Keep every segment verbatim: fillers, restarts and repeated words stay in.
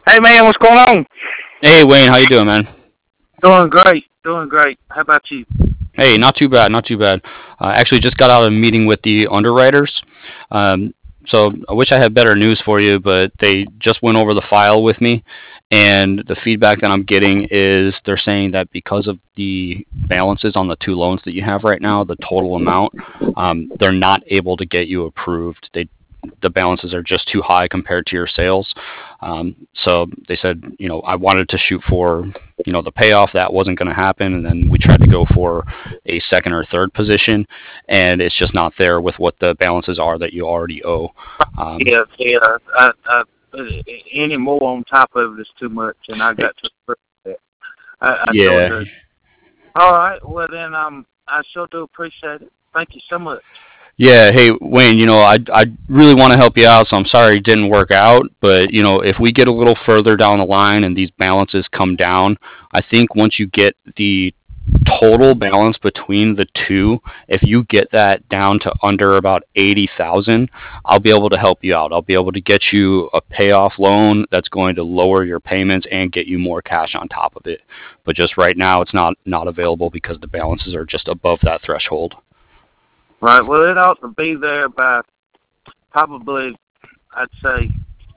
Hey man, what's going on? Hey Wayne, how you doing, man? Doing great, doing great. How about you? Hey, not too bad, not too bad. Uh, actually, just got out of a meeting with the underwriters. Um, so I wish I had better news for you, but they just went over the file with me, and the feedback that I'm getting is they're saying that because of the balances on the two loans that you have right now, the total amount, um, they're not able to get you approved. They the balances are just too high compared to your sales. Um, so they said, you know, I wanted to shoot for, you know, the payoff. That wasn't going to happen, and then we tried to go for a second or third position, and it's just not there with what the balances are that you already owe. Um, Yeah, yeah. I, I, any more on top of it is too much, and I got to approve that. I, I sure yeah, do. All right, well then, um, I sure do appreciate it. Thank you so much. yeah. Hey, Wayne, you know, I I really want to help you out, so I'm sorry it didn't work out. But you know, if we get a little further down the line and these balances come down, I think once you get the total balance between the two, if you get that down to under about eighty thousand, I'll be able to help you out. I'll be able to get you a payoff loan that's going to lower your payments and get you more cash on top of it. But just right now, it's not not available because the balances are just above that threshold. Right, well it ought to be there by probably, I'd say,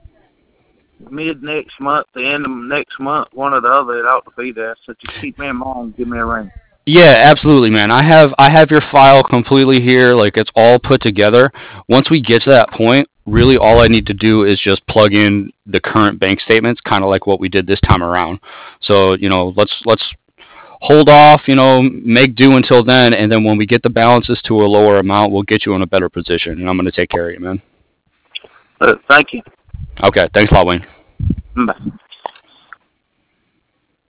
mid next month, the end of next month, one or the other. It ought to be there. So just keep me in mind. Give me a ring. Yeah, absolutely, man. I have I have your file completely here, like it's all put together. Once we get to that point, really all I need to do is just plug in the current bank statements, kind of like what we did this time around. So, you know, let's let's hold off, you know, make do until then, and then when we get the balances to a lower amount, we'll get you in a better position, and I'm going to take care of you, man. Uh, thank you. Okay, thanks a lot, Wayne. Bye.